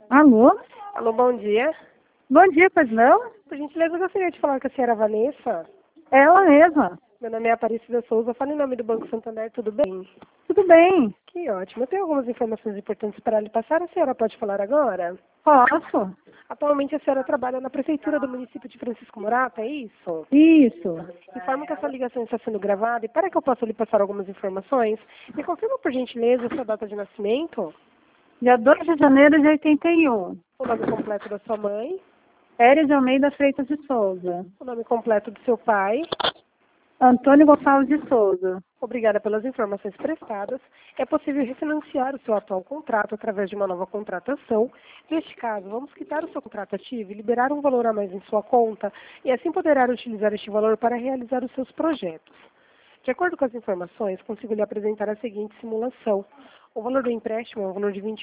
Alô? Alô, bom dia. Bom dia, pois não? Por gentileza, eu gostaria de falar com a senhora Vanessa. Ela mesma. Meu nome é Aparecida Souza, falo em nome do Banco Santander, tudo bem? Tudo bem. Que ótimo. Eu tenho algumas informações importantes para lhe passar. A senhora pode falar agora? Posso? Atualmente a senhora trabalha na Prefeitura do município de Francisco Murata, é isso? Isso. Informo que essa ligação está sendo gravada e para que eu possa lhe passar algumas informações, me confirma por gentileza a sua data de nascimento, Dia 2 de janeiro de 81. o nome completo da sua mãe, Pérez de Almeida Freitas de Souza. o nome completo do seu pai. Antônio Gonçalves de Souza. Obrigada pelas informações prestadas. É possível refinanciar o seu atual contrato através de uma nova contratação. Neste caso, vamos quitar o seu contrato ativo e liberar um valor a mais em sua conta e assim poderá utilizar este valor para realizar os seus projetos. De acordo com as informações, consigo lhe apresentar a seguinte simulação. O valor do empréstimo é um valor de R$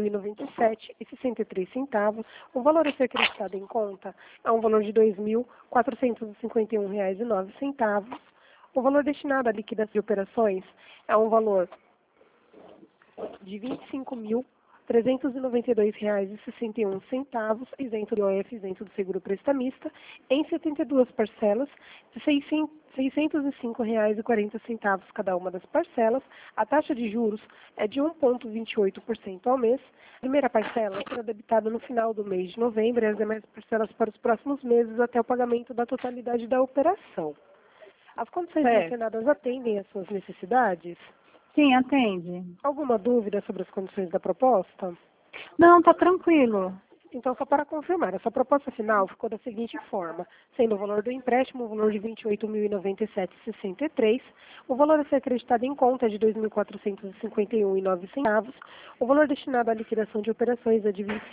28.097,63. O valor a ser acreditado em conta é um valor de R$ 2.451,09. O valor destinado à liquidação de operações é um valor de R$ 25.392,61, isento de IOF, isento do seguro prestamista, em 72 parcelas de R$ 605,40 cada uma das parcelas. A taxa de juros é de 1,28% ao mês. A primeira parcela será debitada no final do mês de novembro e as demais parcelas para os próximos meses até o pagamento da totalidade da operação. As condições mencionadas atendem às suas necessidades? Sim, atende. Alguma dúvida sobre as condições da proposta? Não, tá tranquilo. Então, só para confirmar, essa proposta final ficou da seguinte forma, sendo o valor do empréstimo o valor de R$ 28.097,63, o valor a ser acreditado em conta é de R$ 2.451,09, o valor destinado à liquidação de operações é de R$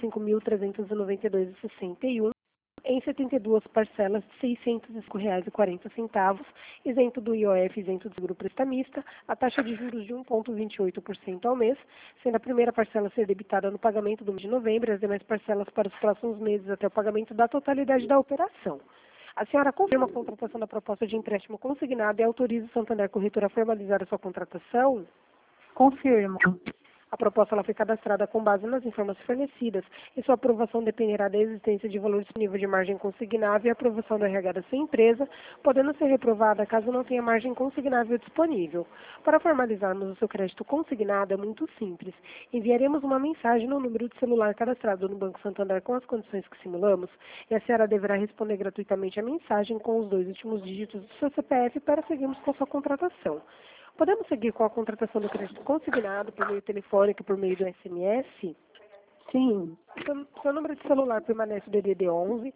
25.392,61, em 72 parcelas de R$ 605,40, isento do IOF, isento do seguro prestamista, a taxa de juros de 1,28% ao mês, sendo a primeira parcela ser debitada no pagamento do mês de novembro e as demais parcelas para os próximos meses até o pagamento da totalidade da operação. A senhora confirma a contratação da proposta de empréstimo consignado e autoriza o Santander Corretora a formalizar a sua contratação? Confirmo. A proposta ela foi cadastrada com base nas informações fornecidas e sua aprovação dependerá da existência de valor disponível de margem consignável e aprovação do RH da sua empresa, podendo ser reprovada caso não tenha margem consignável disponível. Para formalizarmos o seu crédito consignado é muito simples. Enviaremos uma mensagem no número de celular cadastrado no Banco Santander com as condições que simulamos e a senhora deverá responder gratuitamente a mensagem com os 2 últimos dígitos do seu CPF para seguirmos com a sua contratação. Podemos seguir com a contratação do crédito consignado por meio telefônico e por meio do SMS? Sim. Seu número de celular permanece o DDD 11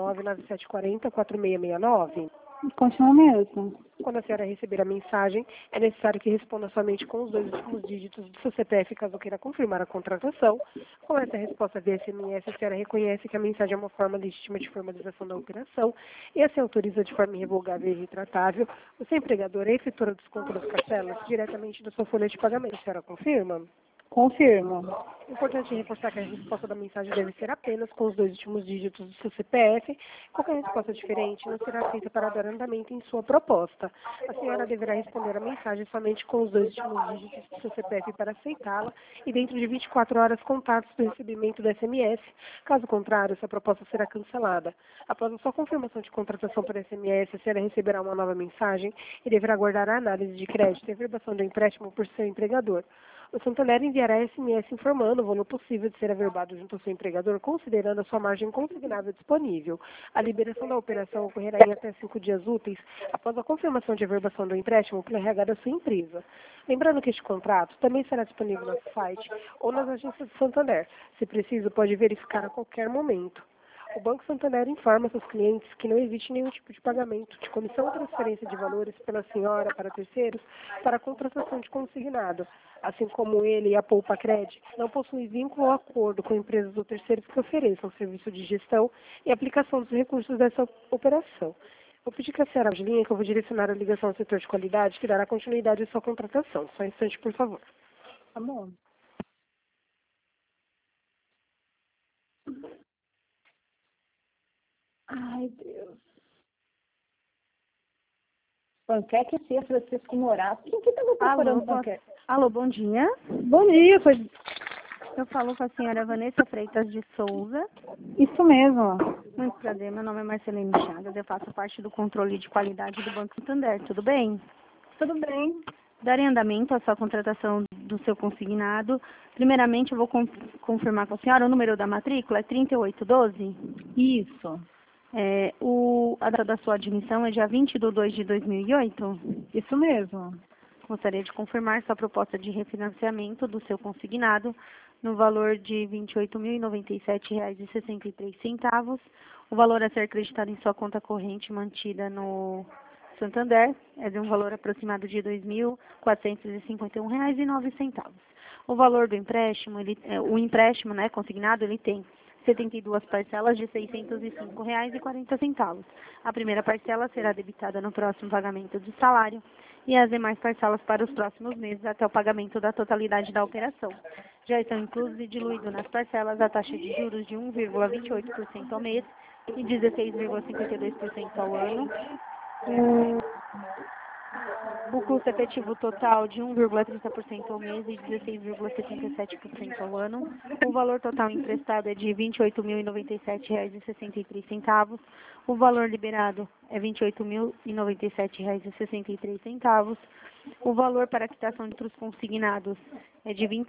99740 4669? Continua mesmo. Quando a senhora receber a mensagem, é necessário que responda somente com os 2 últimos dígitos do seu CPF, caso queira confirmar a contratação. Com essa resposta via SMS, a senhora reconhece que a mensagem é uma forma legítima de formalização da operação e assim autoriza de forma irrevogável e retratável o seu empregador a efetuar o desconto das parcelas diretamente da sua folha de pagamento. A senhora confirma? Confirmo. Importante reforçar que a resposta da mensagem deve ser apenas com os 2 últimos dígitos do seu CPF. Qualquer resposta diferente não será aceita para dar andamento em sua proposta. A senhora deverá responder a mensagem somente com os 2 últimos dígitos do seu CPF para aceitá-la e dentro de 24 horas contatos do recebimento do SMS. Caso contrário, essa proposta será cancelada. Após a sua confirmação de contratação por SMS, a senhora receberá uma nova mensagem e deverá aguardar a análise de crédito e a verbação do empréstimo por seu empregador. O Santander enviará SMS informando o valor possível de ser averbado junto ao seu empregador, considerando a sua margem consignável disponível. A liberação da operação ocorrerá em até 5 dias úteis após a confirmação de averbação do empréstimo pelo RH da sua empresa. Lembrando que este contrato também será disponível no site ou nas agências do Santander. Se preciso, pode verificar a qualquer momento. O Banco Santander informa seus clientes que não existe nenhum tipo de pagamento de comissão ou transferência de valores pela senhora para terceiros para a contratação de consignado. Assim como ele e a Poupa Cred não possuem vínculo ou acordo com empresas ou terceiros que ofereçam serviço de gestão e aplicação dos recursos dessa operação. Vou pedir que a senhora de linha que eu vou direcionar a ligação ao setor de qualidade que dará continuidade à sua contratação. Só um instante, por favor. Tá bom. Ai, Deus. Panqueque e Francisco Morato. Quem que estava procurando panqueque? Alô, bom dia. Bom dia, pois... Eu falo com a senhora Vanessa Freitas de Souza. Isso mesmo. Muito prazer, meu nome é Marcelene Chagas, eu faço parte do controle de qualidade do Banco Santander, tudo bem? Tudo bem. Darei andamento à sua contratação do seu consignado. Primeiramente, eu vou confirmar com a senhora o número da matrícula, é 3812? Isso. A data da sua admissão é dia 20/2/2008? Isso mesmo. Gostaria de confirmar sua proposta de refinanciamento do seu consignado no valor de R$ 28.097,63. O valor a ser acreditado em sua conta corrente mantida no Santander é de um valor aproximado de R$ 2.451,09. O valor do empréstimo, o empréstimo, né, consignado, ele tem 72 parcelas de R$ 605,40. A primeira parcela será debitada no próximo pagamento do salário e as demais parcelas para os próximos meses até o pagamento da totalidade da operação. Já estão inclusos e diluídos nas parcelas a taxa de juros de 1,28% ao mês e 16,52% ao ano. O custo efetivo total de 1,30% ao mês e 16,77% ao ano. O valor total emprestado é de R$ 28.097,63. O valor liberado é R$ 28.097,63. O valor para quitação de outros consignados é de R$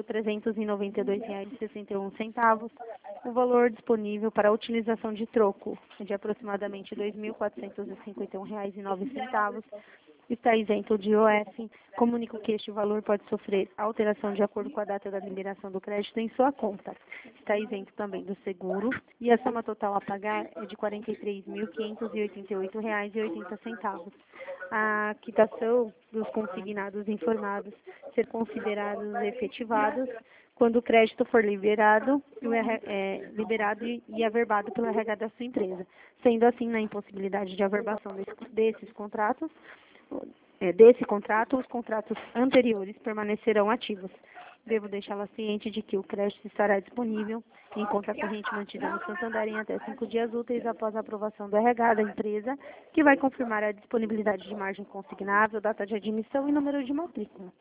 25.392,61. O valor disponível para a utilização de troco é de aproximadamente R$ 2.451,09. Está isento de IOF. Comunico que este valor pode sofrer alteração de acordo com a data da liberação do crédito em sua conta. Está isento também do seguro e a soma total a pagar é de R$ 43.588,80. A quitação dos consignados informados ser considerados efetivados quando o crédito for liberado e averbado pelo RH da sua empresa. Sendo assim, na impossibilidade de averbação desse contrato, os contratos anteriores permanecerão ativos. Devo deixá-la ciente de que o crédito estará disponível em conta corrente mantida no Santander em até 5 dias úteis após a aprovação do RH da empresa, que vai confirmar a disponibilidade de margem consignável, data de admissão e número de matrícula.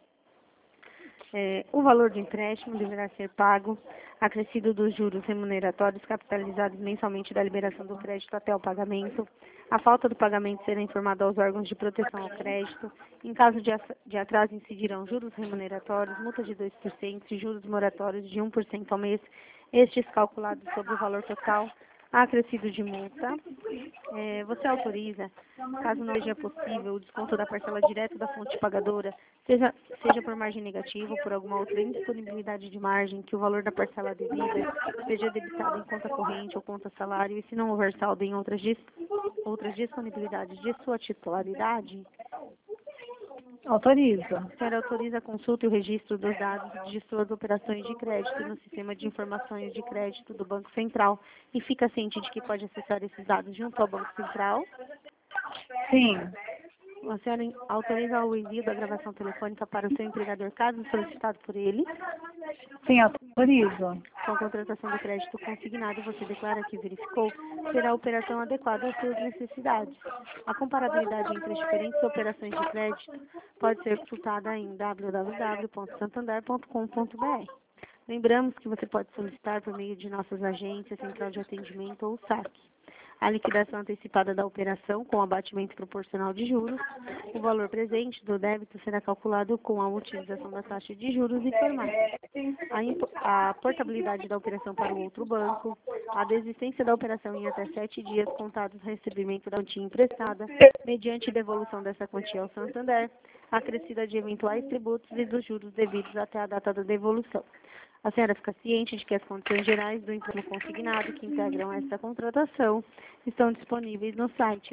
O valor do empréstimo deverá ser pago, acrescido dos juros remuneratórios capitalizados mensalmente da liberação do crédito até o pagamento. A falta do pagamento será informada aos órgãos de proteção ao crédito. Em caso de atraso, incidirão juros remuneratórios, multa de 2% e juros moratórios de 1% ao mês, estes calculados sobre o valor total acrescido de multa. Você autoriza, caso não seja possível, o desconto da parcela direta da fonte pagadora, seja por margem negativa ou por alguma outra indisponibilidade de margem, que o valor da parcela devida seja debitado em conta corrente ou conta salário, e se não houver saldo em outras disponibilidades de sua titularidade? Autoriza. A senhora autoriza a consulta e o registro dos dados de suas operações de crédito no sistema de informações de crédito do Banco Central e fica ciente de que pode acessar esses dados junto ao Banco Central? Sim. A senhora autoriza o envio da gravação telefônica para o seu empregador, caso solicitado por ele? Sim, autorizo. Com a contratação do crédito consignado, você declara que verificou será a operação adequada às suas necessidades. A comparabilidade entre as diferentes operações de crédito pode ser consultada em www.santander.com.br. Lembramos que você pode solicitar por meio de nossas agências, central de atendimento ou saque a liquidação antecipada da operação com abatimento proporcional de juros. O valor presente do débito será calculado com a utilização da taxa de juros informada. A portabilidade da operação para o outro banco, a desistência da operação em até 7 dias contados do recebimento da quantia emprestada, mediante devolução dessa quantia ao Santander, acrescida de eventuais tributos e dos juros devidos até a data da devolução. A senhora fica ciente de que as condições gerais do empréstimo consignado que integram esta contratação estão disponíveis no site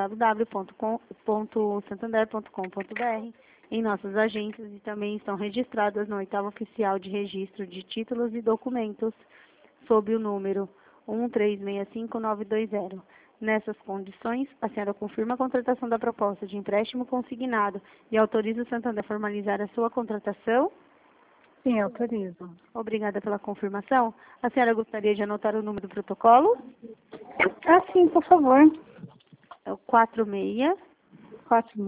www.santander.com.br, em nossas agências, e também estão registradas no 8º Oficial de Registro de Títulos e Documentos, sob o número 1365920. Nessas condições, a senhora confirma a contratação da proposta de empréstimo consignado e autoriza o Santander a formalizar a sua contratação? Sim, autorizo. Obrigada pela confirmação. A senhora gostaria de anotar o número do protocolo? Sim, por favor. É o 46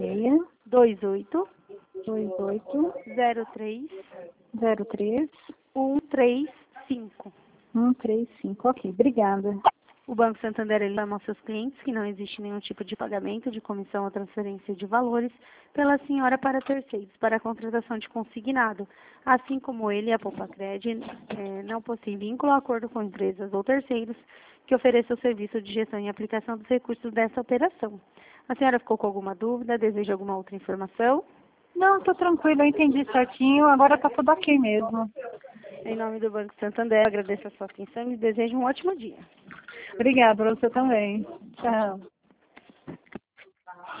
46 28 28 03 03 135. 135, ok. Obrigada. O Banco Santander informa aos seus clientes que não existe nenhum tipo de pagamento de comissão ou transferência de valores pela senhora para terceiros para a contratação de consignado, assim como ele e a Poupacred não possuem vínculo ou acordo com empresas ou terceiros que ofereçam o serviço de gestão e aplicação dos recursos dessa operação. A senhora ficou com alguma dúvida? Deseja alguma outra informação? Não, tô tranquila, eu entendi certinho. Agora tá tudo ok mesmo. Em nome do Banco Santander, agradeço a sua atenção e desejo um ótimo dia. Obrigada, você também. Tchau.